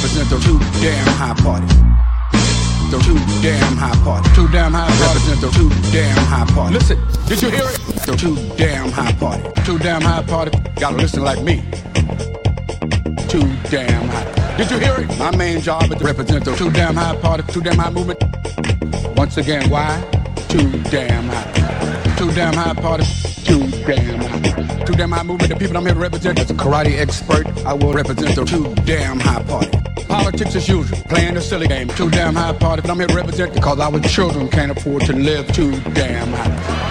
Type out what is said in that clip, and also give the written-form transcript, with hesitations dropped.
represent the too damn high party. The too damn high party. Too damn high party. Represent the too damn high party. Listen, did you hear it? The too damn high party. Too damn high party. Gotta listen like me. Too damn high. Did you hear it? My main job is to represent the too damn high party, too damn high movement. Once again, why? Too damn high. Too damn high party. Too damn high. Too damn high movement. The people I'm here to represent as a karate expert, I will represent the too damn high party. Politics as usual, playing the silly game. Too damn high party, but I'm here to represent because our children can't afford to live too damn high.